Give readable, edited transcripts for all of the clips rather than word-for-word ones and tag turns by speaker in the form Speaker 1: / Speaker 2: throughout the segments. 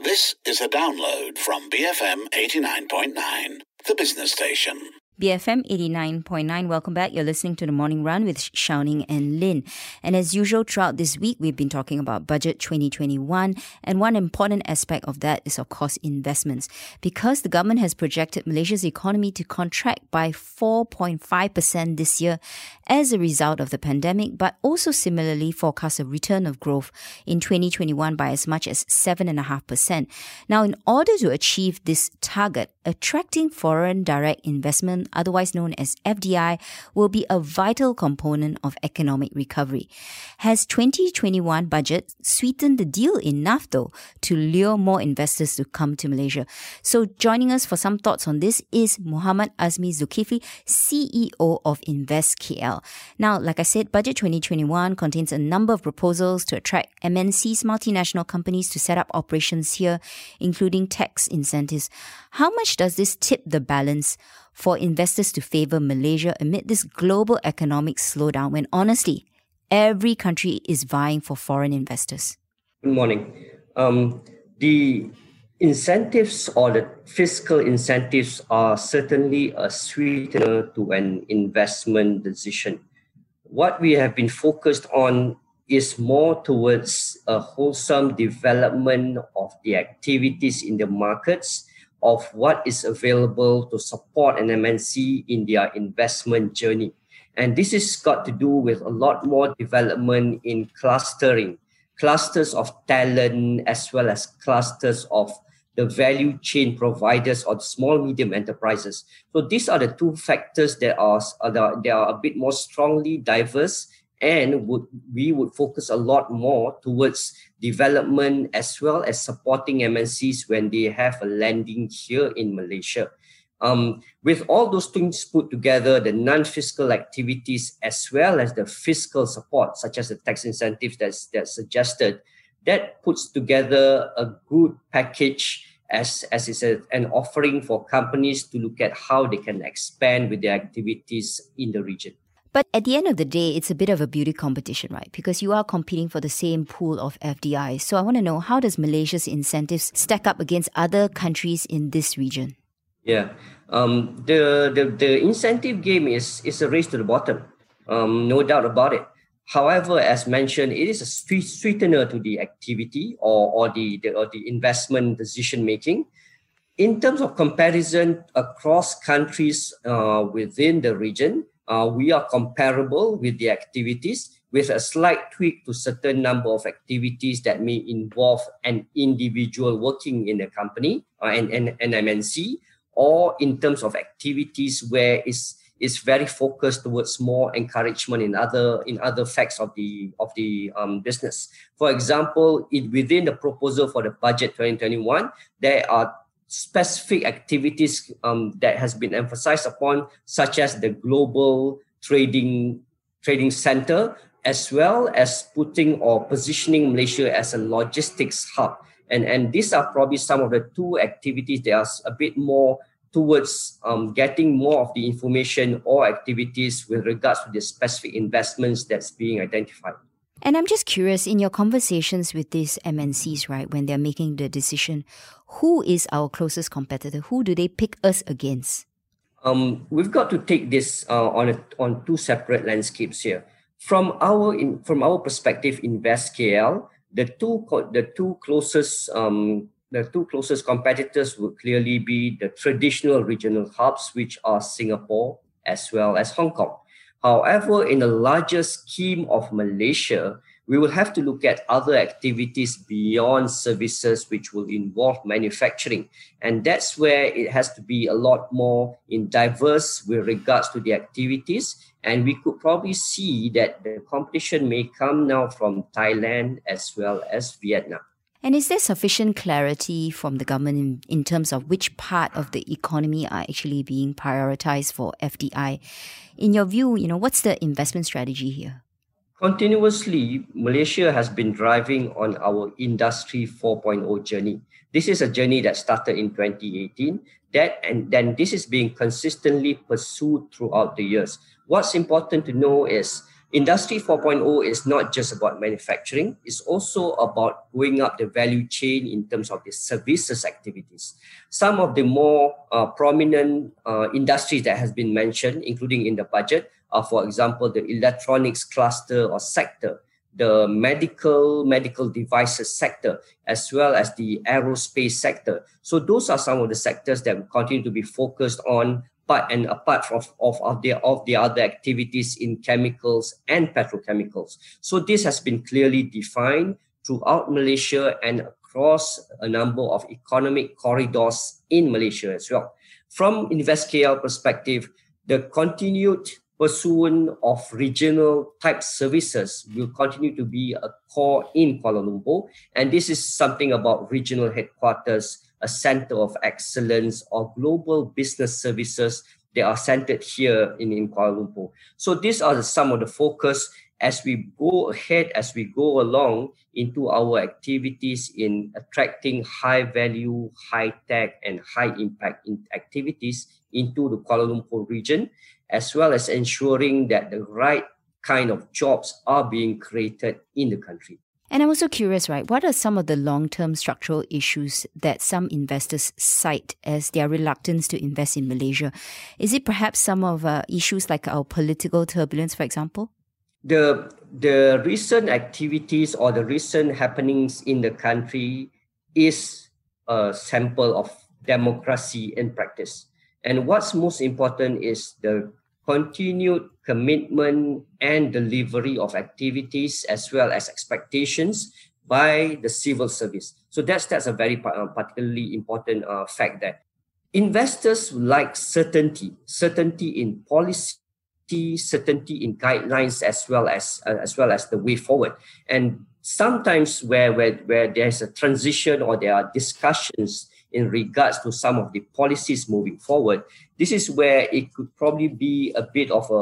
Speaker 1: This is a download from BFM 89.9, the business station.
Speaker 2: BFM 89.9, welcome back. You're listening to The Morning Run with Xiaoning and Lin. And as usual, throughout this week, we've been talking about Budget 2021. And one important aspect of that is, of course, investments. Because the government has projected Malaysia's economy to contract by 4.5% this year as a result of the pandemic, but also similarly forecast a return of growth in 2021 by as much as 7.5%. Now, in order to achieve this target, attracting foreign direct investment, otherwise known as FDI, will be a vital component of economic recovery. Has 2021 budget sweetened the deal enough, though, to lure more investors to come to Malaysia? So joining us for some thoughts on this is Muhammad Azmi Zulkifli, CEO of Invest KL. Now, like I said, Budget 2021 contains a number of proposals to attract MNCs, multinational companies, to set up operations here, including tax incentives. How much does this tip the balance for investors to favour Malaysia amid this global economic slowdown when, honestly, every country is vying for foreign investors?
Speaker 3: Good morning. The incentives or the fiscal incentives are certainly a sweetener to an investment decision. What we have been focused on is more towards a wholesome development of the activities in the markets, of what is available to support an MNC in their investment journey. And this has got to do with a lot more development in clustering, clusters of talent, as well as clusters of the value chain providers or small, medium enterprises. So these are the two factors that are a bit more strongly diverse, and we would focus a lot more towards development as well as supporting MNCs when they have a landing here in Malaysia. With all those things put together, the non-fiscal activities as well as the fiscal support, such as the tax incentives that's suggested, that puts together a good package as is an offering for companies to look at how they can expand with their activities in the region.
Speaker 2: But at the end of the day, it's a bit of a beauty competition, right? Because you are competing for the same pool of FDI. So I want to know, how does Malaysia's incentives stack up against other countries in this region?
Speaker 3: Yeah, the incentive game is a race to the bottom, no doubt about it. However, as mentioned, it is a sweetener to the activity or the investment decision making. In terms of comparison across countries within the region, we are comparable with the activities, with a slight tweak to certain number of activities that may involve an individual working in a company an MNC, or in terms of activities where it's very focused towards more encouragement in other facts of the business. For example, within the proposal for the budget 2021, there are specific activities that has been emphasized upon, such as the global trading center, as well as putting or positioning Malaysia as a logistics hub. And these are probably some of the two activities that are a bit more towards getting more of the information or activities with regards to the specific investments that's being identified.
Speaker 2: And I'm just curious, in your conversations with these MNCs, right, when they're making the decision, who is our closest competitor? Who do they pick us against?
Speaker 3: We've got to take this on two separate landscapes here. From our perspective, Invest KL, the two closest competitors would clearly be the traditional regional hubs, which are Singapore as well as Hong Kong. However, in the larger scheme of Malaysia, we will have to look at other activities beyond services which will involve manufacturing. And that's where it has to be a lot more diverse with regards to the activities. And we could probably see that the competition may come now from Thailand as well as Vietnam.
Speaker 2: And is there sufficient clarity from the government in terms of which part of the economy are actually being prioritized for FDI? In your view, what's the investment strategy here?
Speaker 3: Continuously, Malaysia has been driving on our Industry 4.0 journey. This is a journey that started in 2018, and then this is being consistently pursued throughout the years. What's important to know is Industry 4.0 is not just about manufacturing, it's also about going up the value chain in terms of the services activities. Some of the more prominent industries that has been mentioned, including in the budget, are, for example, the electronics cluster or sector, the medical devices sector, as well as the aerospace sector. So those are some of the sectors that we continue to be focused on, apart of the other activities in chemicals and petrochemicals. So this has been clearly defined throughout Malaysia and across a number of economic corridors in Malaysia as well. From InvestKL perspective, the continued pursuit of regional type services will continue to be a core in Kuala Lumpur. And this is something about regional headquarters, a center of excellence or global business services that are centered here in Kuala Lumpur. So these are some of the focus as we go ahead, as we go along into our activities in attracting high value, high tech and high impact activities into the Kuala Lumpur region, as well as ensuring that the right kind of jobs are being created in the country.
Speaker 2: And I'm also curious, right, what are some of the long-term structural issues that some investors cite as their reluctance to invest in Malaysia? Is it perhaps some of issues like our political turbulence, for example?
Speaker 3: The recent activities or the recent happenings in the country is a sample of democracy in practice. And what's most important is the continued commitment and delivery of activities as well as expectations by the civil service. So that's a very particularly important fact that investors like certainty in policy, certainty in guidelines as well as the way forward. And sometimes where there's a transition or there are discussions in regards to some of the policies moving forward, this is where it could probably be a bit of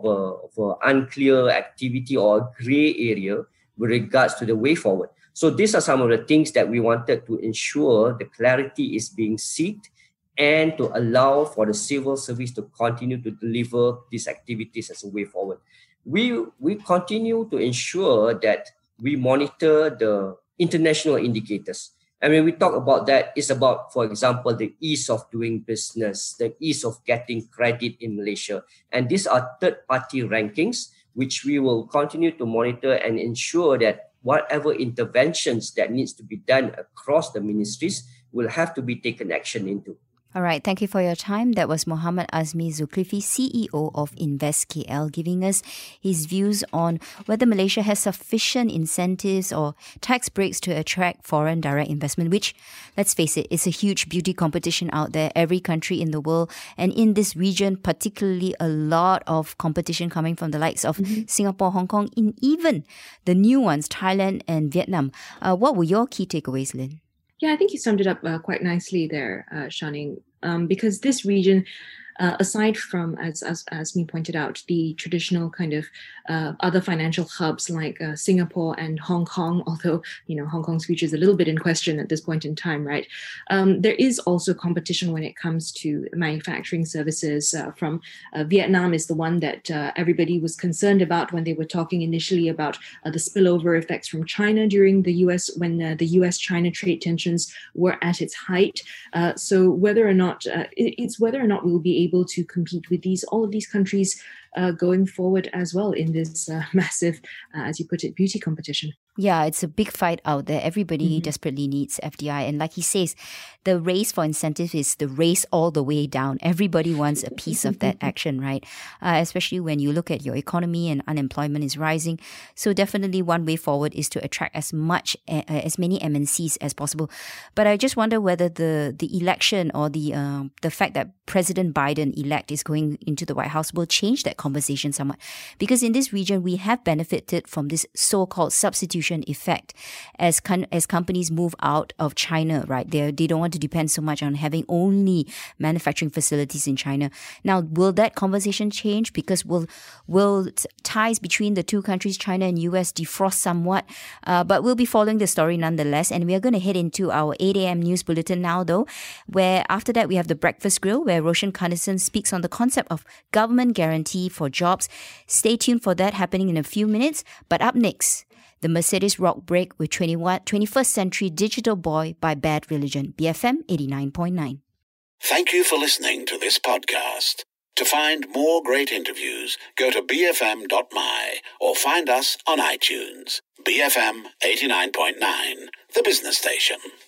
Speaker 3: a unclear activity or a gray area with regards to the way forward. So these are some of the things that we wanted to ensure the clarity is being sought and to allow for the civil service to continue to deliver these activities as a way forward. We continue to ensure that we monitor the international indicators. And when we talk about that, it's about, for example, the ease of doing business, the ease of getting credit in Malaysia. And these are third-party rankings, which we will continue to monitor and ensure that whatever interventions that needs to be done across the ministries will have to be taken action into.
Speaker 2: All right, thank you for your time. That was Muhammad Azmi Zulkifli, CEO of InvestKL, giving us his views on whether Malaysia has sufficient incentives or tax breaks to attract foreign direct investment, which, let's face it, is a huge beauty competition out there. Every country in the world, and in this region, particularly a lot of competition coming from the likes of Singapore, Hong Kong, and even the new ones, Thailand and Vietnam. What were your key takeaways, Lynn?
Speaker 4: Yeah, I think you summed it up quite nicely there, Xiaoning, because this region, aside from, as me pointed out, the traditional kind of other financial hubs like Singapore and Hong Kong, although, Hong Kong's future is a little bit in question at this point in time, right? There is also competition when it comes to manufacturing services from Vietnam is the one that everybody was concerned about when they were talking initially about the spillover effects from China during the when the US-China trade tensions were at its height. So whether or not we'll be able to compete with all of these countries going forward as well in this massive, as you put it, beauty competition.
Speaker 2: Yeah, it's a big fight out there. Everybody desperately needs FDI. And like he says, the race for incentive is the race all the way down. Everybody wants a piece of that action, right? Especially when you look at your economy and unemployment is rising. So definitely one way forward is to attract as many MNCs as possible. But I just wonder whether the election or the fact that President Biden-elect is going into the White House will change that conversation somewhat. Because in this region, we have benefited from this so-called substitution substitution effect as companies move out of China, right? They don't want to depend so much on having only manufacturing facilities in China. Now, will that conversation change? Because will ties between the two countries, China and US, defrost somewhat? But we'll be following the story nonetheless. And we are going to head into our 8 a.m. news bulletin now, though, where after that we have the Breakfast Grill, where Roshan Kanesan speaks on the concept of government guarantee for jobs. Stay tuned for that happening in a few minutes. But up next, the Mercedes Rock Break with 21st Century Digital Boy by Bad Religion, BFM 89.9.
Speaker 1: Thank you for listening to this podcast. To find more great interviews, go to bfm.my or find us on iTunes. BFM 89.9, the business station.